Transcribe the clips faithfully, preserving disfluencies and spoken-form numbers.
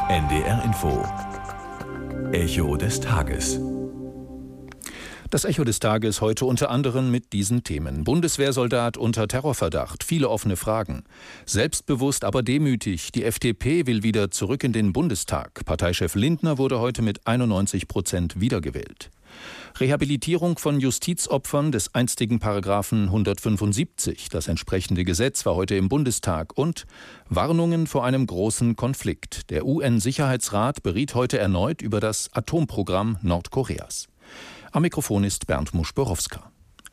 N D R Info. Echo des Tages. Das Echo des Tages heute unter anderem mit diesen Themen. Bundeswehrsoldat unter Terrorverdacht, viele offene Fragen. Selbstbewusst, aber demütig. Die F D P will wieder zurück in den Bundestag. Parteichef Lindner wurde heute mit einundneunzig Prozent wiedergewählt. Rehabilitierung von Justizopfern des einstigen Paragraphen hundertfünfundsiebzig. Das entsprechende Gesetz war heute im Bundestag. Und Warnungen vor einem großen Konflikt. Der U N-Sicherheitsrat beriet heute erneut über das Atomprogramm Nordkoreas. Am Mikrofon ist Bernd Musch-Borowska.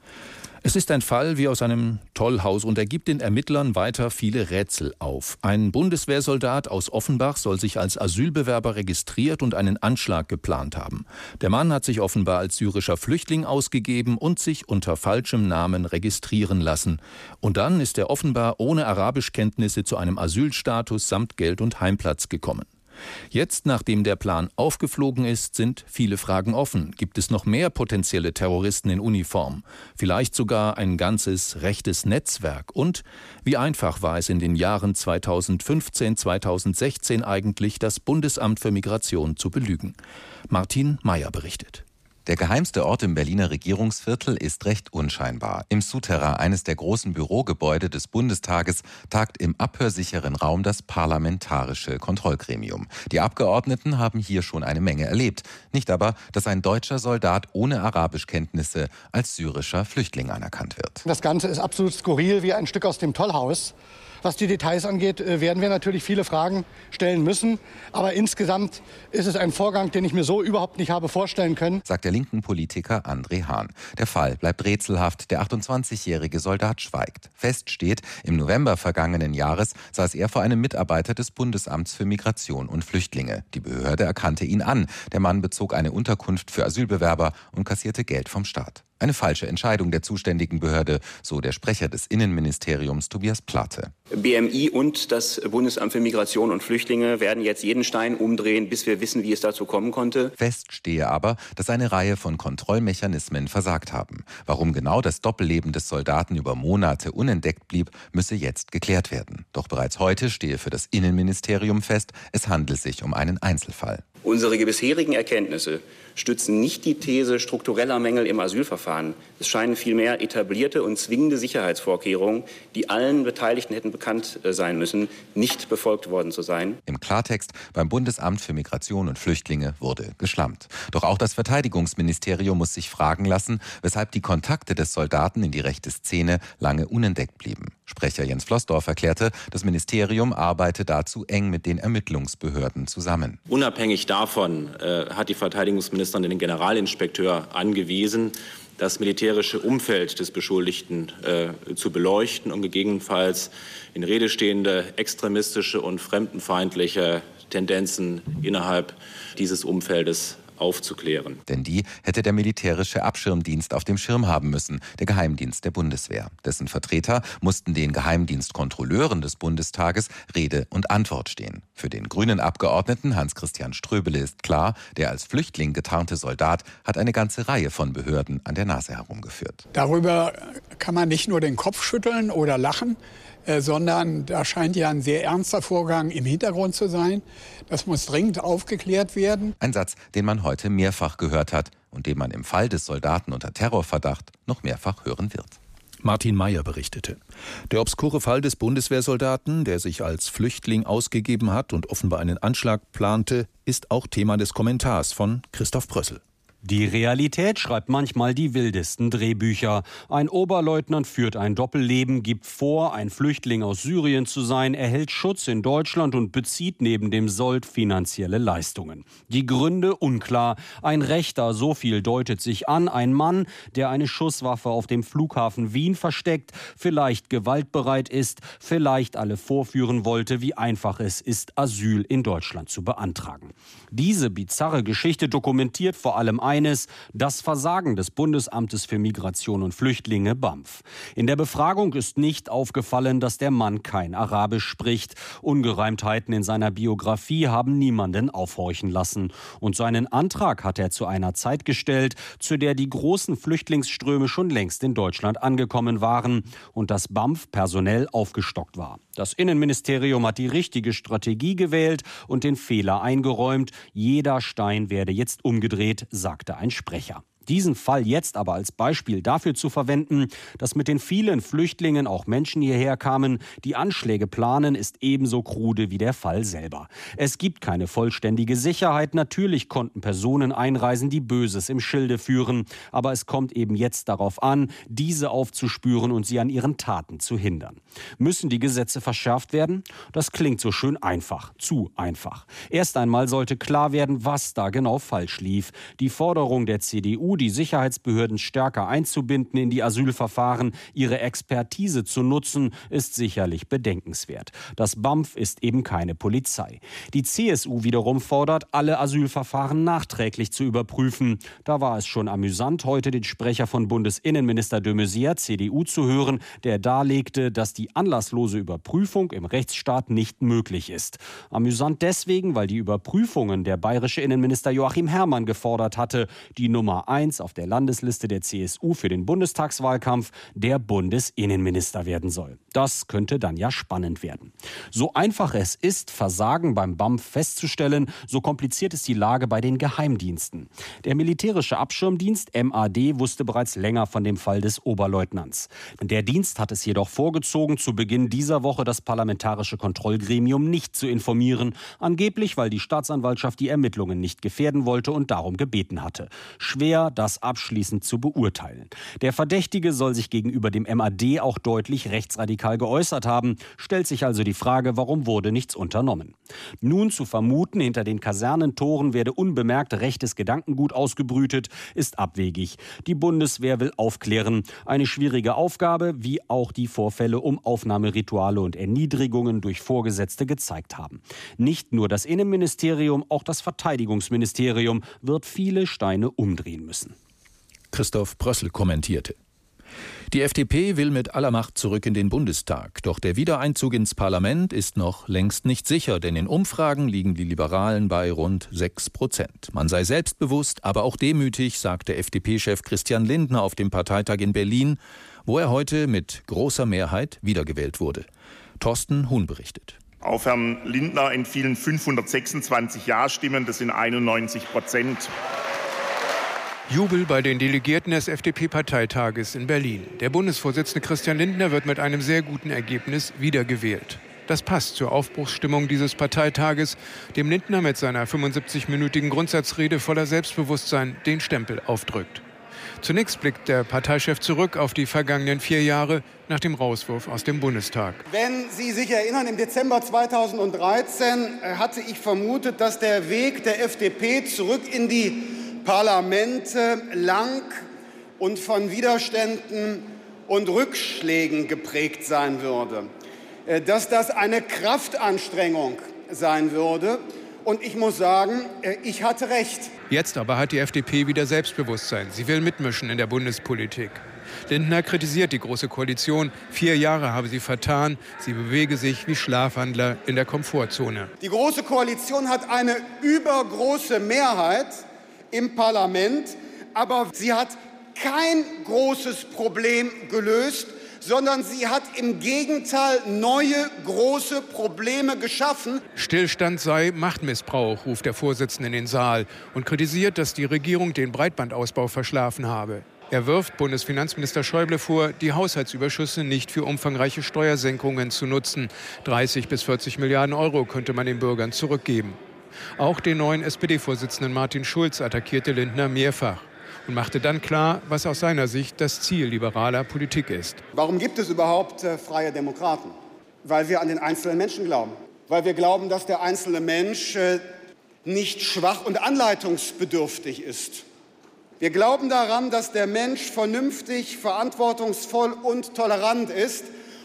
Es ist ein Fall wie aus einem Tollhaus und er gibt den Ermittlern weiter viele Rätsel auf. Ein Bundeswehrsoldat aus Offenbach soll sich als Asylbewerber registriert und einen Anschlag geplant haben. Der Mann hat sich offenbar als syrischer Flüchtling ausgegeben und sich unter falschem Namen registrieren lassen. Und dann ist er offenbar ohne Arabischkenntnisse zu einem Asylstatus samt Geld und Heimplatz gekommen. Jetzt, nachdem der Plan aufgeflogen ist, sind viele Fragen offen. Gibt es noch mehr potenzielle Terroristen in Uniform? Vielleicht sogar ein ganzes rechtes Netzwerk? Und wie einfach war es in den Jahren zweitausendfünfzehn, zweitausendsechzehn eigentlich, das Bundesamt für Migration zu belügen? Martin Mayer berichtet. Der geheimste Ort im Berliner Regierungsviertel ist recht unscheinbar. Im Souterrain eines der großen Bürogebäude des Bundestages tagt im abhörsicheren Raum das Parlamentarische Kontrollgremium. Die Abgeordneten haben hier schon eine Menge erlebt. Nicht aber, dass ein deutscher Soldat ohne Arabischkenntnisse als syrischer Flüchtling anerkannt wird. Das Ganze ist absolut skurril, wie ein Stück aus dem Tollhaus. Was die Details angeht, werden wir natürlich viele Fragen stellen müssen. Aber insgesamt ist es ein Vorgang, den ich mir so überhaupt nicht habe vorstellen können, sagt der linken Politiker André Hahn. Der Fall bleibt rätselhaft. Der achtundzwanzigjährige Soldat schweigt. Fest steht, im November vergangenen Jahres saß er vor einem Mitarbeiter des Bundesamts für Migration und Flüchtlinge. Die Behörde erkannte ihn an. Der Mann bezog eine Unterkunft für Asylbewerber und kassierte Geld vom Staat. Eine falsche Entscheidung der zuständigen Behörde, so der Sprecher des Innenministeriums Tobias Plate. B M I und das Bundesamt für Migration und Flüchtlinge werden jetzt jeden Stein umdrehen, bis wir wissen, wie es dazu kommen konnte. Fest stehe aber, dass eine Reihe von Kontrollmechanismen versagt haben. Warum genau das Doppelleben des Soldaten über Monate unentdeckt blieb, müsse jetzt geklärt werden. Doch bereits heute stehe für das Innenministerium fest, es handelt sich um einen Einzelfall. Unsere bisherigen Erkenntnisse stützen nicht die These struktureller Mängel im Asylverfahren. Es scheinen vielmehr etablierte und zwingende Sicherheitsvorkehrungen, die allen Beteiligten hätten bekannt sein müssen, nicht befolgt worden zu sein. Im Klartext, beim Bundesamt für Migration und Flüchtlinge wurde geschlampt. Doch auch das Verteidigungsministerium muss sich fragen lassen, weshalb die Kontakte des Soldaten in die rechte Szene lange unentdeckt blieben. Sprecher Jens Flossdorf erklärte, das Ministerium arbeite dazu eng mit den Ermittlungsbehörden zusammen. Unabhängig davon äh, hat die Verteidigungsministerin den Generalinspekteur angewiesen, das militärische Umfeld des Beschuldigten äh, zu beleuchten und gegebenenfalls in Rede stehende extremistische und fremdenfeindliche Tendenzen innerhalb dieses Umfeldes aufzuklären. Denn die hätte der militärische Abschirmdienst auf dem Schirm haben müssen, der Geheimdienst der Bundeswehr. Dessen Vertreter mussten den Geheimdienstkontrolleuren des Bundestages Rede und Antwort stehen. Für den grünen Abgeordneten Hans-Christian Ströbele ist klar, der als Flüchtling getarnte Soldat hat eine ganze Reihe von Behörden an der Nase herumgeführt. Darüber kann man nicht nur den Kopf schütteln oder lachen, äh, sondern da scheint ja ein sehr ernster Vorgang im Hintergrund zu sein. Das muss dringend aufgeklärt werden. Ein Satz, den man heute mehrfach gehört hat und den man im Fall des Soldaten unter Terrorverdacht noch mehrfach hören wird. Martin Mayer berichtete. Der obskure Fall des Bundeswehrsoldaten, der sich als Flüchtling ausgegeben hat und offenbar einen Anschlag plante, ist auch Thema des Kommentars von Christoph Brössel. Die Realität schreibt manchmal die wildesten Drehbücher. Ein Oberleutnant führt ein Doppelleben, gibt vor, ein Flüchtling aus Syrien zu sein, erhält Schutz in Deutschland und bezieht neben dem Sold finanzielle Leistungen. Die Gründe unklar. Ein Rechter, so viel deutet sich an. Ein Mann, der eine Schusswaffe auf dem Flughafen Wien versteckt, vielleicht gewaltbereit ist, vielleicht alle vorführen wollte, wie einfach es ist, Asyl in Deutschland zu beantragen. Diese bizarre Geschichte dokumentiert vor allem eines: eines: das Versagen des Bundesamtes für Migration und Flüchtlinge BAMF. In der Befragung ist nicht aufgefallen, dass der Mann kein Arabisch spricht. Ungereimtheiten in seiner Biografie haben niemanden aufhorchen lassen. Und seinen Antrag hat er zu einer Zeit gestellt, zu der die großen Flüchtlingsströme schon längst in Deutschland angekommen waren und das BAMF personell aufgestockt war. Das Innenministerium hat die richtige Strategie gewählt und den Fehler eingeräumt. Jeder Stein werde jetzt umgedreht, sagte ein Sprecher. Diesen Fall jetzt aber als Beispiel dafür zu verwenden, dass mit den vielen Flüchtlingen auch Menschen hierher kamen, die Anschläge planen, ist ebenso krude wie der Fall selber. Es gibt keine vollständige Sicherheit. Natürlich konnten Personen einreisen, die Böses im Schilde führen. Aber es kommt eben jetzt darauf an, diese aufzuspüren und sie an ihren Taten zu hindern. Müssen die Gesetze verschärft werden? Das klingt so schön einfach, zu einfach. Erst einmal sollte klar werden, was da genau falsch lief. Die Forderung der C D U, die Sicherheitsbehörden stärker einzubinden in die Asylverfahren, ihre Expertise zu nutzen, ist sicherlich bedenkenswert. Das BAMF ist eben keine Polizei. Die C S U wiederum fordert, alle Asylverfahren nachträglich zu überprüfen. Da war es schon amüsant, heute den Sprecher von Bundesinnenminister de Maizière, C D U, zu hören, der darlegte, dass die anlasslose Überprüfung im Rechtsstaat nicht möglich ist. Amüsant deswegen, weil die Überprüfungen der bayerische Innenminister Joachim Herrmann gefordert hatte, die Nummer eins auf der Landesliste der C S U für den Bundestagswahlkampf der Bundesinnenminister werden soll. Das könnte dann ja spannend werden. So einfach es ist, Versagen beim BAMF festzustellen, so kompliziert ist die Lage bei den Geheimdiensten. Der militärische Abschirmdienst M A D wusste bereits länger von dem Fall des Oberleutnants. Der Dienst hat es jedoch vorgezogen, zu Beginn dieser Woche das parlamentarische Kontrollgremium nicht zu informieren, angeblich weil die Staatsanwaltschaft die Ermittlungen nicht gefährden wollte und darum gebeten hatte. Schwer, das abschließend zu beurteilen. Der Verdächtige soll sich gegenüber dem M A D auch deutlich rechtsradikal geäußert haben. Stellt sich also die Frage, warum wurde nichts unternommen? Nun zu vermuten, hinter den Kasernentoren werde unbemerkt rechtes Gedankengut ausgebrütet, ist abwegig. Die Bundeswehr will aufklären. Eine schwierige Aufgabe, wie auch die Vorfälle um Aufnahmerituale und Erniedrigungen durch Vorgesetzte gezeigt haben. Nicht nur das Innenministerium, auch das Verteidigungsministerium wird viele Steine umdrehen müssen. Christoph Brössel kommentierte. Die F D P will mit aller Macht zurück in den Bundestag. Doch der Wiedereinzug ins Parlament ist noch längst nicht sicher, denn in Umfragen liegen die Liberalen bei rund sechs Prozent. Man sei selbstbewusst, aber auch demütig, sagte F D P-Chef Christian Lindner auf dem Parteitag in Berlin, wo er heute mit großer Mehrheit wiedergewählt wurde. Thorsten Huhn berichtet. Auf Herrn Lindner entfielen fünfhundertsechsundzwanzig Ja-Stimmen, das sind einundneunzig Prozent. Jubel bei den Delegierten des F D P-Parteitages in Berlin. Der Bundesvorsitzende Christian Lindner wird mit einem sehr guten Ergebnis wiedergewählt. Das passt zur Aufbruchsstimmung dieses Parteitages, dem Lindner mit seiner fünfundsiebzigminütigen Grundsatzrede voller Selbstbewusstsein den Stempel aufdrückt. Zunächst blickt der Parteichef zurück auf die vergangenen vier Jahre nach dem Rauswurf aus dem Bundestag. Wenn Sie sich erinnern, im Dezember zweitausenddreizehn hatte ich vermutet, dass der Weg der F D P zurück in die Parlamente lang und von Widerständen und Rückschlägen geprägt sein würde. Dass das eine Kraftanstrengung sein würde. Und ich muss sagen, ich hatte recht. Jetzt aber hat die F D P wieder Selbstbewusstsein. Sie will mitmischen in der Bundespolitik. Lindner kritisiert die Große Koalition. Vier Jahre habe sie vertan. Sie bewege sich wie Schlafwandler in der Komfortzone. Die Große Koalition hat eine übergroße Mehrheit im Parlament, aber sie hat kein großes Problem gelöst, sondern sie hat im Gegenteil neue große Probleme geschaffen. Stillstand sei Machtmissbrauch, ruft der Vorsitzende in den Saal und kritisiert, dass die Regierung den Breitbandausbau verschlafen habe. Er wirft Bundesfinanzminister Schäuble vor, die Haushaltsüberschüsse nicht für umfangreiche Steuersenkungen zu nutzen. dreißig bis vierzig Milliarden Euro könnte man den Bürgern zurückgeben. Auch den neuen S P D-Vorsitzenden Martin Schulz attackierte Lindner mehrfach und machte dann klar, was aus seiner Sicht das Ziel liberaler Politik ist. Warum gibt es überhaupt äh, freie Demokraten? Weil wir an den einzelnen Menschen glauben. Weil wir glauben, dass der einzelne Mensch äh, nicht schwach und anleitungsbedürftig ist. Wir glauben daran, dass der Mensch vernünftig, verantwortungsvoll und tolerant ist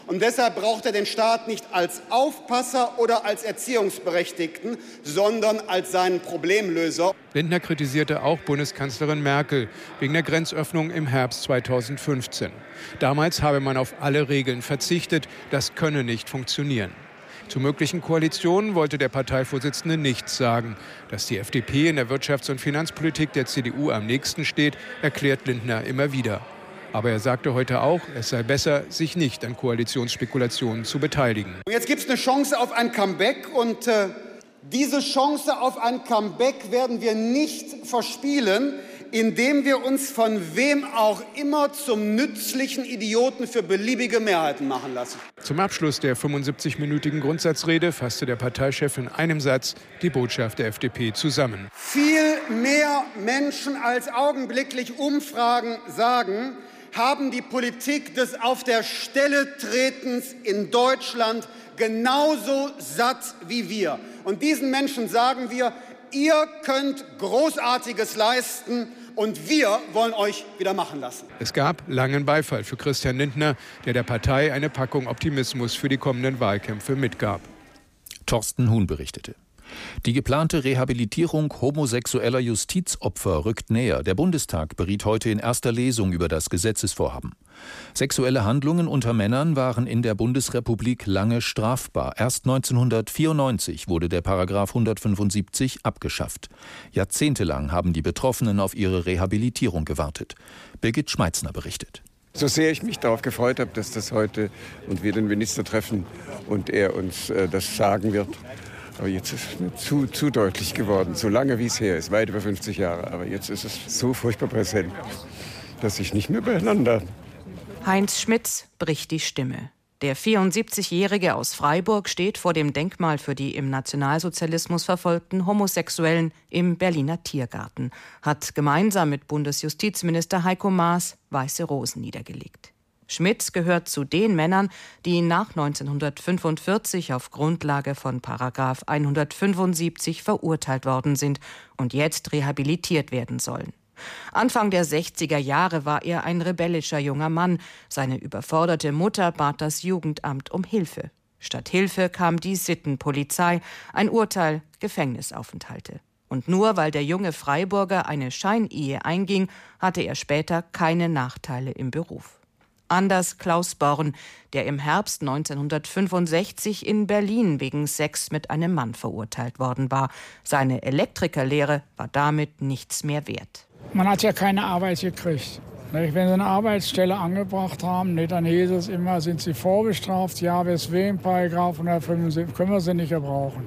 Und deshalb braucht er den Staat nicht als Aufpasser oder als Erziehungsberechtigten, sondern als seinen Problemlöser. Lindner kritisierte auch Bundeskanzlerin Merkel wegen der Grenzöffnung im Herbst zweitausendfünfzehn. Damals habe man auf alle Regeln verzichtet. Das könne nicht funktionieren. Zu möglichen Koalitionen wollte der Parteivorsitzende nichts sagen. Dass die F D P in der Wirtschafts- und Finanzpolitik der C D U am nächsten steht, erklärt Lindner immer wieder. Aber er sagte heute auch, es sei besser, sich nicht an Koalitionsspekulationen zu beteiligen. Jetzt gibt es eine Chance auf ein Comeback und äh, diese Chance auf ein Comeback werden wir nicht verspielen, indem wir uns von wem auch immer zum nützlichen Idioten für beliebige Mehrheiten machen lassen. Zum Abschluss der fünfundsiebzigminütigen Grundsatzrede fasste der Parteichef in einem Satz die Botschaft der F D P zusammen. Viel mehr Menschen als augenblicklich Umfragen sagen, haben die Politik des Auf der Stelle Tretens in Deutschland genauso satt wie wir. Und diesen Menschen sagen wir, ihr könnt Großartiges leisten und wir wollen euch wieder machen lassen. Es gab langen Beifall für Christian Lindner, der der Partei eine Packung Optimismus für die kommenden Wahlkämpfe mitgab. Thorsten Huhn berichtete. Die geplante Rehabilitierung homosexueller Justizopfer rückt näher. Der Bundestag beriet heute in erster Lesung über das Gesetzesvorhaben. Sexuelle Handlungen unter Männern waren in der Bundesrepublik lange strafbar. Erst neunzehnhundertvierundneunzig wurde der Paragraph hundertfünfundsiebzig abgeschafft. Jahrzehntelang haben die Betroffenen auf ihre Rehabilitierung gewartet. Birgit Schmeitzner berichtet. So sehr ich mich darauf gefreut habe, dass das heute und wir den Minister treffen und er uns äh, das sagen wird. Aber jetzt ist es mir zu, zu deutlich geworden, so lange wie es her ist, weit über fünfzig Jahre. Aber jetzt ist es so furchtbar präsent, dass ich nicht mehr beieinander. Heinz Schmitz bricht die Stimme. Der vierundsiebzigjährige aus Freiburg steht vor dem Denkmal für die im Nationalsozialismus verfolgten Homosexuellen im Berliner Tiergarten, hat gemeinsam mit Bundesjustizminister Heiko Maas weiße Rosen niedergelegt. Schmitz gehört zu den Männern, die nach neunzehnhundertfünfundvierzig auf Grundlage von Paragraph hundertfünfundsiebzig verurteilt worden sind und jetzt rehabilitiert werden sollen. Anfang der sechziger Jahre war er ein rebellischer junger Mann. Seine überforderte Mutter bat das Jugendamt um Hilfe. Statt Hilfe kam die Sittenpolizei, ein Urteil, Gefängnisaufenthalte. Und nur weil der junge Freiburger eine Scheinehe einging, hatte er später keine Nachteile im Beruf. Anders Klaus Born, der im Herbst neunzehnhundertfünfundsechzig in Berlin wegen Sex mit einem Mann verurteilt worden war. Seine Elektrikerlehre war damit nichts mehr wert. Man hat ja keine Arbeit gekriegt. Wenn sie eine Arbeitsstelle angebracht haben, dann hieß es immer, sind sie vorbestraft? Ja, weswegen? Paragraph hundertfünfundsiebzig können wir sie nicht gebrauchen.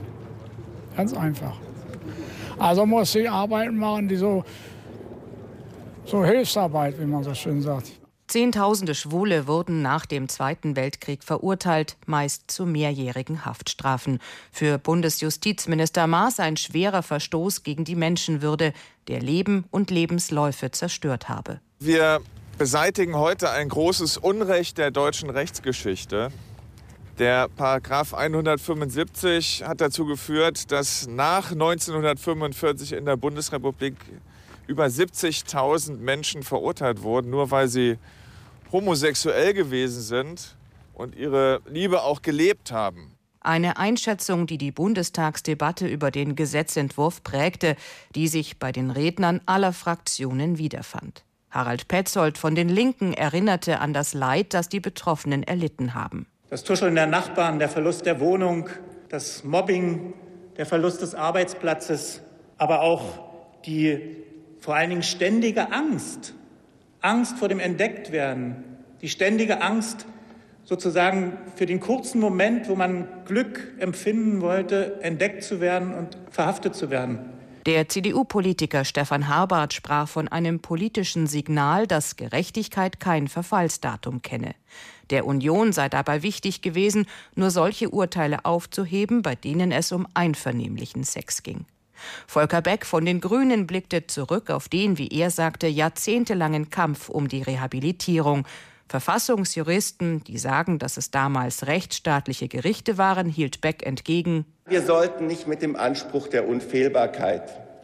Ganz einfach. Also muss ich Arbeiten machen, die so, so Hilfsarbeit, wie man so schön sagt. Zehntausende Schwule wurden nach dem Zweiten Weltkrieg verurteilt, meist zu mehrjährigen Haftstrafen. Für Bundesjustizminister Maas ein schwerer Verstoß gegen die Menschenwürde, der Leben und Lebensläufe zerstört habe. Wir beseitigen heute ein großes Unrecht der deutschen Rechtsgeschichte. Der Paragraph hundertfünfundsiebzig hat dazu geführt, dass nach neunzehnhundertfünfundvierzig in der Bundesrepublik über siebzigtausend Menschen verurteilt wurden, nur weil sie homosexuell gewesen sind und ihre Liebe auch gelebt haben. Eine Einschätzung, die die Bundestagsdebatte über den Gesetzentwurf prägte, die sich bei den Rednern aller Fraktionen wiederfand. Harald Petzold von den Linken erinnerte an das Leid, das die Betroffenen erlitten haben. Das Tuscheln der Nachbarn, der Verlust der Wohnung, das Mobbing, der Verlust des Arbeitsplatzes, aber auch die vor allen Dingen ständige Angst, Angst vor dem Entdecktwerden, die ständige Angst sozusagen für den kurzen Moment, wo man Glück empfinden wollte, entdeckt zu werden und verhaftet zu werden. Der C D U-Politiker Stefan Harbart sprach von einem politischen Signal, dass Gerechtigkeit kein Verfallsdatum kenne. Der Union sei dabei wichtig gewesen, nur solche Urteile aufzuheben, bei denen es um einvernehmlichen Sex ging. Volker Beck von den Grünen blickte zurück auf den, wie er sagte, jahrzehntelangen Kampf um die Rehabilitierung. Verfassungsjuristen, die sagen, dass es damals rechtsstaatliche Gerichte waren, hielt Beck entgegen: Wir sollten nicht mit dem Anspruch der Unfehlbarkeit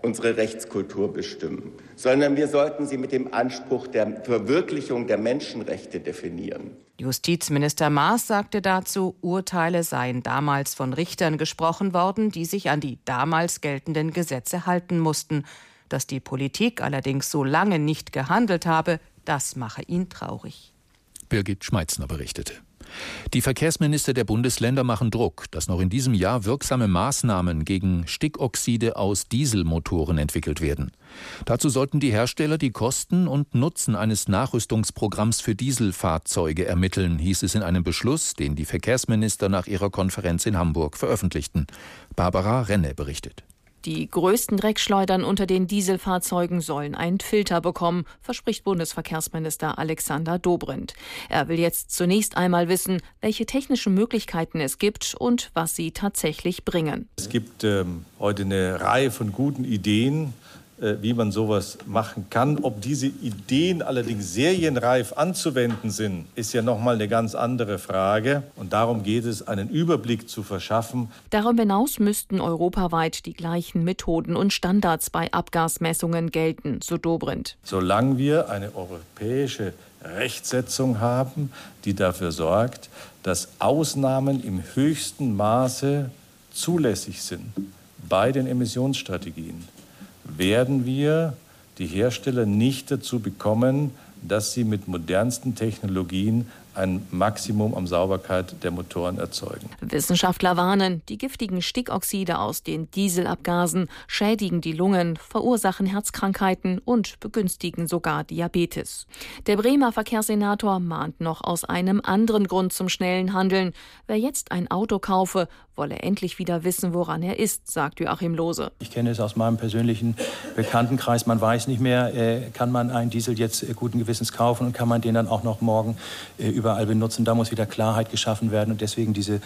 unsere Rechtskultur bestimmen, sondern wir sollten sie mit dem Anspruch der Verwirklichung der Menschenrechte definieren. Justizminister Maas sagte dazu, Urteile seien damals von Richtern gesprochen worden, die sich an die damals geltenden Gesetze halten mussten. Dass die Politik allerdings so lange nicht gehandelt habe, das mache ihn traurig. Birgit Schmeitzner berichtete. Die Verkehrsminister der Bundesländer machen Druck, dass noch in diesem Jahr wirksame Maßnahmen gegen Stickoxide aus Dieselmotoren entwickelt werden. Dazu sollten die Hersteller die Kosten und Nutzen eines Nachrüstungsprogramms für Dieselfahrzeuge ermitteln, hieß es in einem Beschluss, den die Verkehrsminister nach ihrer Konferenz in Hamburg veröffentlichten. Barbara Renne berichtet. Die größten Dreckschleudern unter den Dieselfahrzeugen sollen einen Filter bekommen, verspricht Bundesverkehrsminister Alexander Dobrindt. Er will jetzt zunächst einmal wissen, welche technischen Möglichkeiten es gibt und was sie tatsächlich bringen. Es gibt ähm, heute eine Reihe von guten Ideen, äh, wie man sowas machen kann. Ob diese Ideen allerdings serienreif anzuwenden sind, ist ja nochmal eine ganz andere Frage. Und darum geht es, einen Überblick zu verschaffen. Darüber hinaus müssten europaweit die gleichen Methoden und Standards bei Abgasmessungen gelten, so Dobrindt. Solange wir eine europäische Rechtsetzung haben, die dafür sorgt, dass Ausnahmen im höchsten Maße zulässig sind bei den Emissionsstrategien, werden wir die Hersteller nicht dazu bekommen, dass sie mit modernsten Technologien ein Maximum an Sauberkeit der Motoren erzeugen. Wissenschaftler warnen, die giftigen Stickoxide aus den Dieselabgasen schädigen die Lungen, verursachen Herzkrankheiten und begünstigen sogar Diabetes. Der Bremer Verkehrssenator mahnt noch aus einem anderen Grund zum schnellen Handeln. Wer jetzt ein Auto kaufe, wolle endlich wieder wissen, woran er ist, sagt Joachim Lohse. Ich kenne es aus meinem persönlichen Bekanntenkreis. Man weiß nicht mehr, äh, kann man einen Diesel jetzt äh, guten Gewissens kaufen und kann man den dann auch noch morgen äh, überall benutzen. Da muss wieder Klarheit geschaffen werden und deswegen diese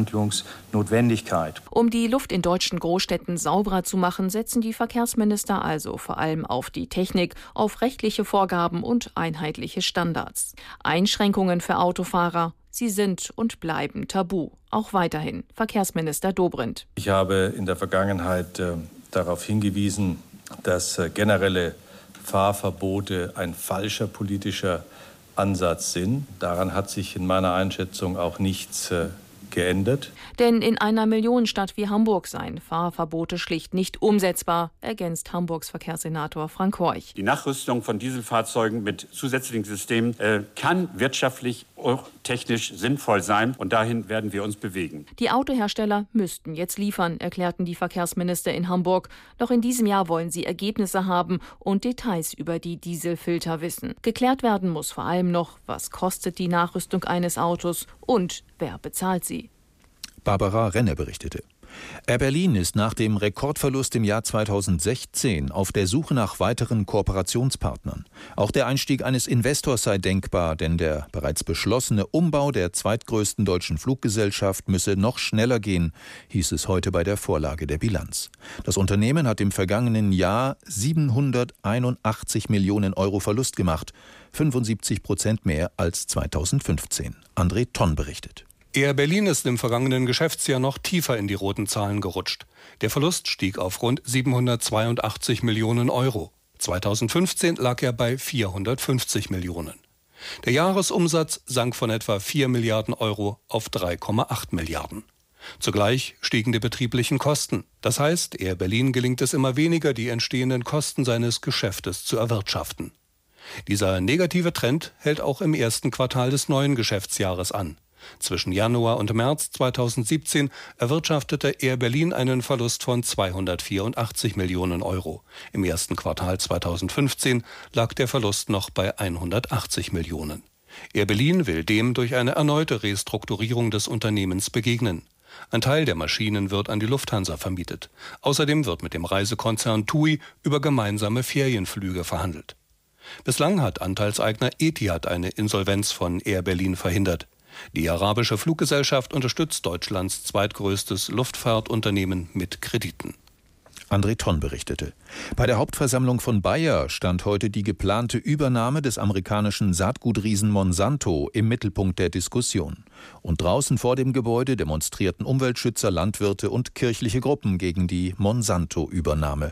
Handlungsnotwendigkeit. Um die Luft in deutschen Großstädten sauberer zu machen, setzen die Verkehrsminister also vor allem auf die Technik, auf rechtliche Vorgaben und einheitliche Standards. Einschränkungen für Autofahrer, sie sind und bleiben tabu. Auch weiterhin Verkehrsminister Dobrindt. Ich habe in der Vergangenheit äh, darauf hingewiesen, dass äh, generelle Fahrverbote ein falscher politischer Ansatz sind. Daran hat sich in meiner Einschätzung auch nichts äh, geändert. Denn in einer Millionenstadt wie Hamburg seien Fahrverbote schlicht nicht umsetzbar, ergänzt Hamburgs Verkehrssenator Frank Horch. Die Nachrüstung von Dieselfahrzeugen mit zusätzlichen Systemen äh, kann wirtschaftlich auch technisch sinnvoll sein und dahin werden wir uns bewegen. Die Autohersteller müssten jetzt liefern, erklärten die Verkehrsminister in Hamburg. Noch in diesem Jahr wollen sie Ergebnisse haben und Details über die Dieselfilter wissen. Geklärt werden muss vor allem noch, was kostet die Nachrüstung eines Autos und wer bezahlt sie. Barbara Renne berichtete. Air Berlin ist nach dem Rekordverlust im Jahr zweitausendsechzehn auf der Suche nach weiteren Kooperationspartnern. Auch der Einstieg eines Investors sei denkbar, denn der bereits beschlossene Umbau der zweitgrößten deutschen Fluggesellschaft müsse noch schneller gehen, hieß es heute bei der Vorlage der Bilanz. Das Unternehmen hat im vergangenen Jahr siebenhunderteinundachtzig Millionen Euro Verlust gemacht, fünfundsiebzig Prozent mehr als zweitausendfünfzehn. André Tonn berichtet. Air Berlin ist im vergangenen Geschäftsjahr noch tiefer in die roten Zahlen gerutscht. Der Verlust stieg auf rund siebenhundertzweiundachtzig Millionen Euro. zweitausendfünfzehn lag er bei vierhundertfünfzig Millionen. Der Jahresumsatz sank von etwa vier Milliarden Euro auf drei Komma acht Milliarden. Zugleich stiegen die betrieblichen Kosten. Das heißt, Air Berlin gelingt es immer weniger, die entstehenden Kosten seines Geschäftes zu erwirtschaften. Dieser negative Trend hält auch im ersten Quartal des neuen Geschäftsjahres an. Zwischen Januar und März zweitausendsiebzehn erwirtschaftete Air Berlin einen Verlust von zweihundertvierundachtzig Millionen Euro. Im ersten Quartal zweitausendfünfzehn lag der Verlust noch bei hundertachtzig Millionen. Air Berlin will dem durch eine erneute Restrukturierung des Unternehmens begegnen. Ein Teil der Maschinen wird an die Lufthansa vermietet. Außerdem wird mit dem Reisekonzern TUI über gemeinsame Ferienflüge verhandelt. Bislang hat Anteilseigner Etihad eine Insolvenz von Air Berlin verhindert. Die arabische Fluggesellschaft unterstützt Deutschlands zweitgrößtes Luftfahrtunternehmen mit Krediten. André Tonn berichtete. Bei der Hauptversammlung von Bayer stand heute die geplante Übernahme des amerikanischen Saatgutriesen Monsanto im Mittelpunkt der Diskussion. Und draußen vor dem Gebäude demonstrierten Umweltschützer, Landwirte und kirchliche Gruppen gegen die Monsanto-Übernahme.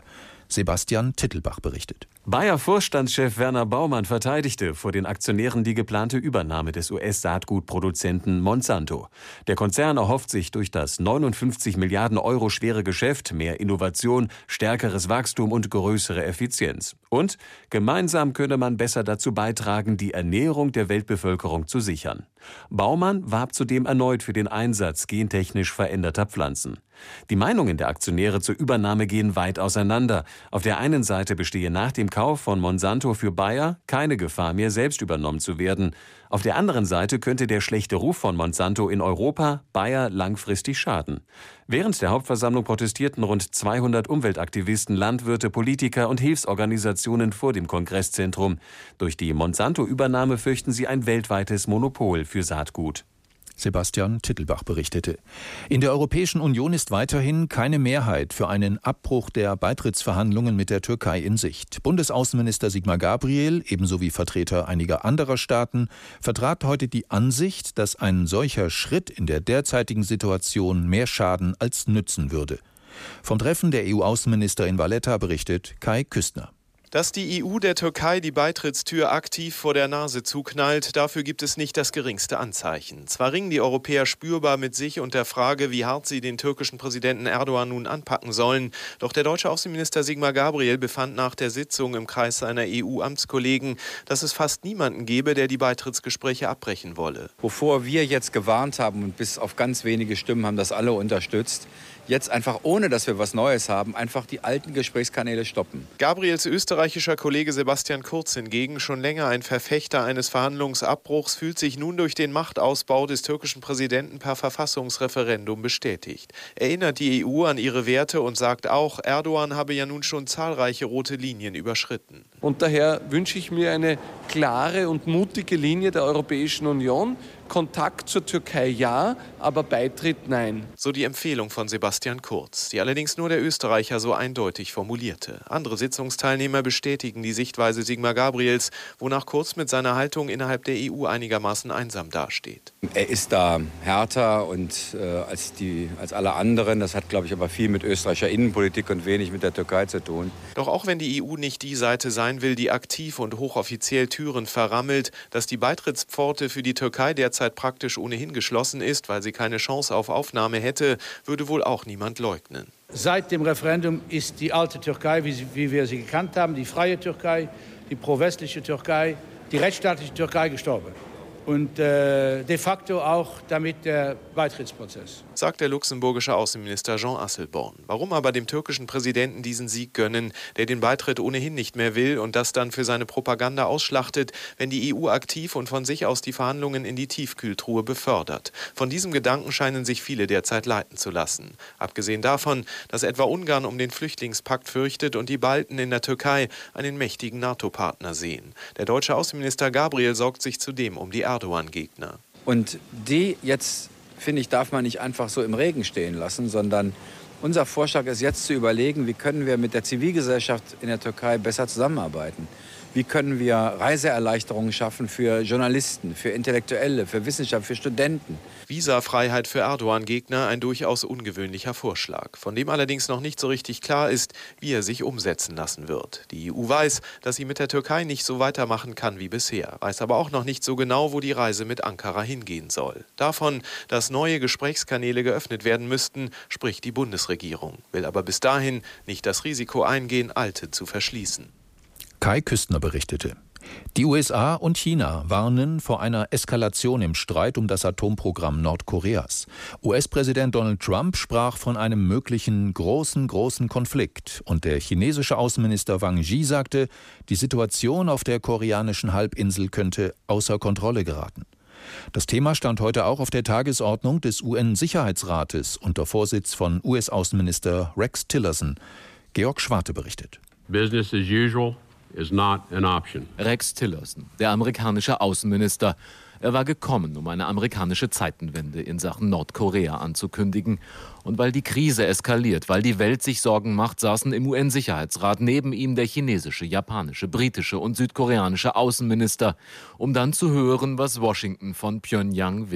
Sebastian Tittelbach berichtet. Bayer-Vorstandschef Werner Baumann verteidigte vor den Aktionären die geplante Übernahme des U S-Saatgutproduzenten Monsanto. Der Konzern erhofft sich durch das neunundfünfzig Milliarden Euro schwere Geschäft mehr Innovation, stärkeres Wachstum und größere Effizienz. Und gemeinsam könne man besser dazu beitragen, die Ernährung der Weltbevölkerung zu sichern. Baumann warb zudem erneut für den Einsatz gentechnisch veränderter Pflanzen. Die Meinungen der Aktionäre zur Übernahme gehen weit auseinander. Auf der einen Seite bestehe nach dem Kauf von Monsanto für Bayer keine Gefahr mehr, selbst übernommen zu werden. Auf der anderen Seite könnte der schlechte Ruf von Monsanto in Europa Bayer langfristig schaden. Während der Hauptversammlung protestierten rund zweihundert Umweltaktivisten, Landwirte, Politiker und Hilfsorganisationen vor dem Kongresszentrum. Durch die Monsanto-Übernahme fürchten sie ein weltweites Monopol für Saatgut. Sebastian Tittelbach berichtete. In der Europäischen Union ist weiterhin keine Mehrheit für einen Abbruch der Beitrittsverhandlungen mit der Türkei in Sicht. Bundesaußenminister Sigmar Gabriel, ebenso wie Vertreter einiger anderer Staaten, vertrat heute die Ansicht, dass ein solcher Schritt in der derzeitigen Situation mehr schaden als nützen würde. Vom Treffen der E U-Außenminister in Valletta berichtet Kai Küstner. Dass die E U der Türkei die Beitrittstür aktiv vor der Nase zuknallt, dafür gibt es nicht das geringste Anzeichen. Zwar ringen die Europäer spürbar mit sich und der Frage, wie hart sie den türkischen Präsidenten Erdogan nun anpacken sollen, doch der deutsche Außenminister Sigmar Gabriel befand nach der Sitzung im Kreis seiner E U-Amtskollegen, dass es fast niemanden gebe, der die Beitrittsgespräche abbrechen wolle. Wovor wir jetzt gewarnt haben und bis auf ganz wenige Stimmen haben das alle unterstützt, jetzt einfach, ohne dass wir was Neues haben, einfach die alten Gesprächskanäle stoppen. Gabriels österreichischer Kollege Sebastian Kurz hingegen, schon länger ein Verfechter eines Verhandlungsabbruchs, fühlt sich nun durch den Machtausbau des türkischen Präsidenten per Verfassungsreferendum bestätigt. Erinnert die E U an ihre Werte und sagt auch, Erdogan habe ja nun schon zahlreiche rote Linien überschritten. Und daher wünsche ich mir eine klare und mutige Linie der Europäischen Union. Kontakt zur Türkei ja, aber Beitritt nein. So die Empfehlung von Sebastian Kurz, die allerdings nur der Österreicher so eindeutig formulierte. Andere Sitzungsteilnehmer bestätigen die Sichtweise Sigmar Gabriels, wonach Kurz mit seiner Haltung innerhalb der E U einigermaßen einsam dasteht. Er ist da härter und, äh, als, die, als alle anderen. Das hat, glaube ich, aber viel mit österreichischer Innenpolitik und wenig mit der Türkei zu tun. Doch auch wenn die E U nicht die Seite sein will, die aktiv und hochoffiziell Türen verrammelt, dass die Beitrittspforte für die Türkei derzeit praktisch ohnehin geschlossen ist, weil sie keine Chance auf Aufnahme hätte, würde wohl auch niemand leugnen. Seit dem Referendum ist die alte Türkei, wie, sie, wie wir sie gekannt haben, die freie Türkei, die pro-westliche Türkei, die rechtsstaatliche Türkei gestorben. Und äh, de facto auch damit der Beitrittsprozess. Sagt der luxemburgische Außenminister Jean Asselborn. Warum aber dem türkischen Präsidenten diesen Sieg gönnen, der den Beitritt ohnehin nicht mehr will und das dann für seine Propaganda ausschlachtet, wenn die E U aktiv und von sich aus die Verhandlungen in die Tiefkühltruhe befördert? Von diesem Gedanken scheinen sich viele derzeit leiten zu lassen. Abgesehen davon, dass etwa Ungarn um den Flüchtlingspakt fürchtet und die Balten in der Türkei einen mächtigen NATO-Partner sehen. Der deutsche Außenminister Gabriel sorgt sich zudem um die Erdogan-Gegner. Und die jetzt, finde ich, darf man nicht einfach so im Regen stehen lassen, sondern unser Vorschlag ist jetzt zu überlegen, wie können wir mit der Zivilgesellschaft in der Türkei besser zusammenarbeiten. Wie können wir Reiseerleichterungen schaffen für Journalisten, für Intellektuelle, für Wissenschaftler, für Studenten? Visafreiheit für Erdogan-Gegner, ein durchaus ungewöhnlicher Vorschlag, von dem allerdings noch nicht so richtig klar ist, wie er sich umsetzen lassen wird. Die E U weiß, dass sie mit der Türkei nicht so weitermachen kann wie bisher, weiß aber auch noch nicht so genau, wo die Reise mit Ankara hingehen soll. Davon, dass neue Gesprächskanäle geöffnet werden müssten, spricht die Bundesregierung, will aber bis dahin nicht das Risiko eingehen, alte zu verschließen. Kai Küstner berichtete. Die U S A und China warnen vor einer Eskalation im Streit um das Atomprogramm Nordkoreas. U S-Präsident Donald Trump sprach von einem möglichen großen, großen Konflikt. Und der chinesische Außenminister Wang Yi sagte, die Situation auf der koreanischen Halbinsel könnte außer Kontrolle geraten. Das Thema stand heute auch auf der Tagesordnung des U N-Sicherheitsrates unter Vorsitz von U S-Außenminister Rex Tillerson. Georg Schwarte berichtet. Business as usual is not an option. Rex Tillerson, der amerikanische Außenminister. Er war gekommen, um eine amerikanische Zeitenwende in Sachen Nordkorea anzukündigen. Und weil die Krise eskaliert, weil die Welt sich Sorgen macht, saßen im U N-Sicherheitsrat neben ihm der chinesische, japanische, britische und südkoreanische Außenminister, um dann zu hören, was Washington von Pjöngjang will.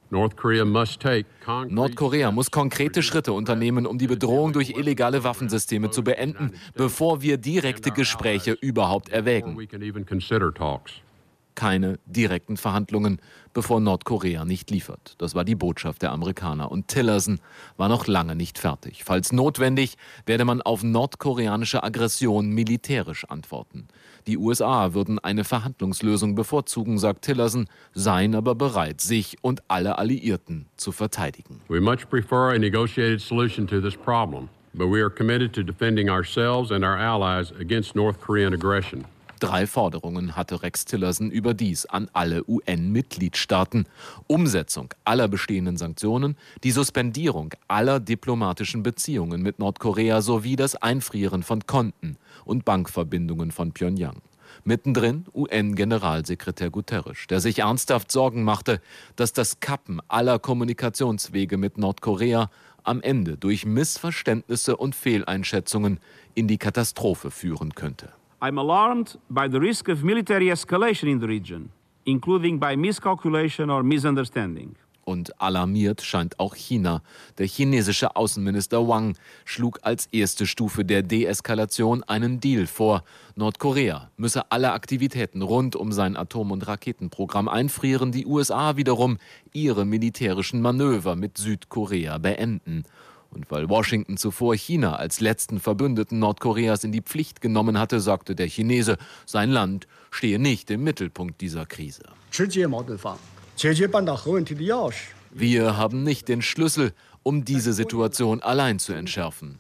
Nordkorea muss konkrete Schritte unternehmen, um die Bedrohung durch illegale Waffensysteme zu beenden, bevor wir direkte Gespräche überhaupt erwägen. Keine direkten Verhandlungen, bevor Nordkorea nicht liefert. Das war die Botschaft der Amerikaner. Und Tillerson war noch lange nicht fertig. Falls notwendig, werde man auf nordkoreanische Aggression militärisch antworten. Die U S A würden eine Verhandlungslösung bevorzugen, sagt Tillerson, seien aber bereit, sich und alle Alliierten zu verteidigen. We much prefer a negotiated solution to this problem, but we are committed to defending ourselves and our allies against North Korean aggression. Drei Forderungen hatte Rex Tillerson überdies an alle U N-Mitgliedstaaten. Umsetzung aller bestehenden Sanktionen, die Suspendierung aller diplomatischen Beziehungen mit Nordkorea sowie das Einfrieren von Konten und Bankverbindungen von Pyongyang. Mittendrin U N-Generalsekretär Guterres, der sich ernsthaft Sorgen machte, dass das Kappen aller Kommunikationswege mit Nordkorea am Ende durch Missverständnisse und Fehleinschätzungen in die Katastrophe führen könnte. I'm alarmed by the risk of military escalation in the region, including by miscalculation or misunderstanding. Und alarmiert scheint auch China. Der chinesische Außenminister Wang schlug als erste Stufe der Deeskalation einen Deal vor. Nordkorea müsse alle Aktivitäten rund um sein Atom- und Raketenprogramm einfrieren, die U S A wiederum ihre militärischen Manöver mit Südkorea beenden. Und weil Washington zuvor China als letzten Verbündeten Nordkoreas in die Pflicht genommen hatte, sagte der Chinese, sein Land stehe nicht im Mittelpunkt dieser Krise. Wir haben nicht den Schlüssel, um diese Situation allein zu entschärfen.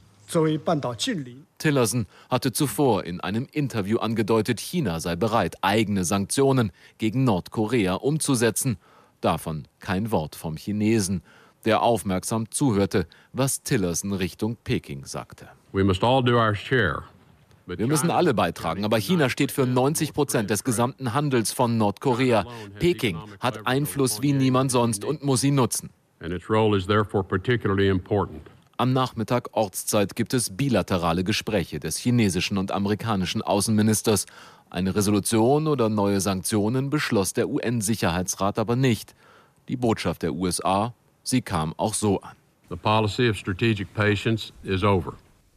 Tillerson hatte zuvor in einem Interview angedeutet, China sei bereit, eigene Sanktionen gegen Nordkorea umzusetzen. Davon kein Wort vom Chinesen, der aufmerksam zuhörte, was Tillerson Richtung Peking sagte. We must all do our share. Wir müssen alle beitragen, aber China steht für neunzig Prozent des gesamten Handels von Nordkorea. Peking hat Einfluss wie niemand sonst und muss ihn nutzen. And its role is therefore particularly important. Am Nachmittag Ortszeit gibt es bilaterale Gespräche des chinesischen und amerikanischen Außenministers. Eine Resolution oder neue Sanktionen beschloss der U N-Sicherheitsrat aber nicht. Die Botschaft der U S A, sie kam auch so an. The policy of strategic patience is over.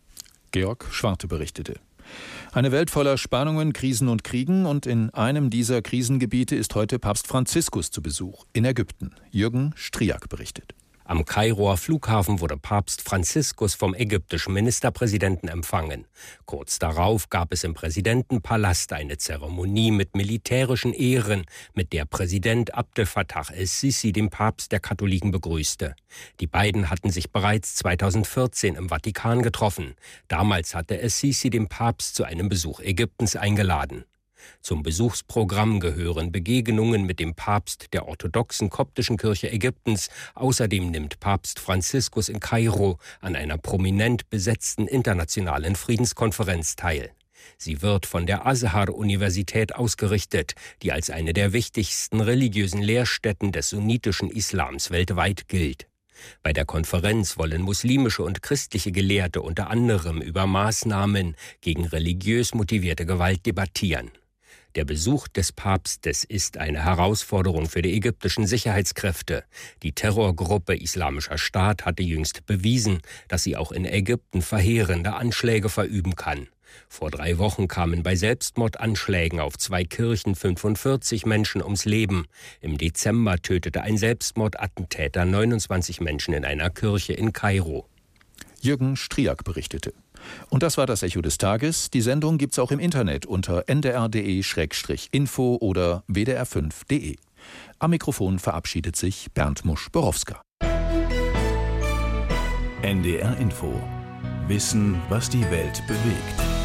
Georg Schwarte berichtete. Eine Welt voller Spannungen, Krisen und Kriegen, und in einem dieser Krisengebiete ist heute Papst Franziskus zu Besuch, in Ägypten. Jürgen Striak berichtet. Am Kairoer Flughafen wurde Papst Franziskus vom ägyptischen Ministerpräsidenten empfangen. Kurz darauf gab es im Präsidentenpalast eine Zeremonie mit militärischen Ehren, mit der Präsident Abdel Fattah el-Sisi den Papst der Katholiken begrüßte. Die beiden hatten sich bereits zweitausendvierzehn im Vatikan getroffen. Damals hatte el-Sisi den Papst zu einem Besuch Ägyptens eingeladen. Zum Besuchsprogramm gehören Begegnungen mit dem Papst der orthodoxen koptischen Kirche Ägyptens. Außerdem nimmt Papst Franziskus in Kairo an einer prominent besetzten internationalen Friedenskonferenz teil. Sie wird von der Azhar-Universität ausgerichtet, die als eine der wichtigsten religiösen Lehrstätten des sunnitischen Islams weltweit gilt. Bei der Konferenz wollen muslimische und christliche Gelehrte unter anderem über Maßnahmen gegen religiös motivierte Gewalt debattieren. Der Besuch des Papstes ist eine Herausforderung für die ägyptischen Sicherheitskräfte. Die Terrorgruppe Islamischer Staat hatte jüngst bewiesen, dass sie auch in Ägypten verheerende Anschläge verüben kann. Vor drei Wochen kamen bei Selbstmordanschlägen auf zwei Kirchen fünfundvierzig Menschen ums Leben. Im Dezember tötete ein Selbstmordattentäter neunundzwanzig Menschen in einer Kirche in Kairo. Jürgen Striak berichtete. Und das war das Echo des Tages. Die Sendung gibt's auch im Internet unter n d r punkt d e slash info oder w d r fünf punkt d e. Am Mikrofon verabschiedet sich Bernd Musch-Borowska. N D R Info. Wissen, was die Welt bewegt.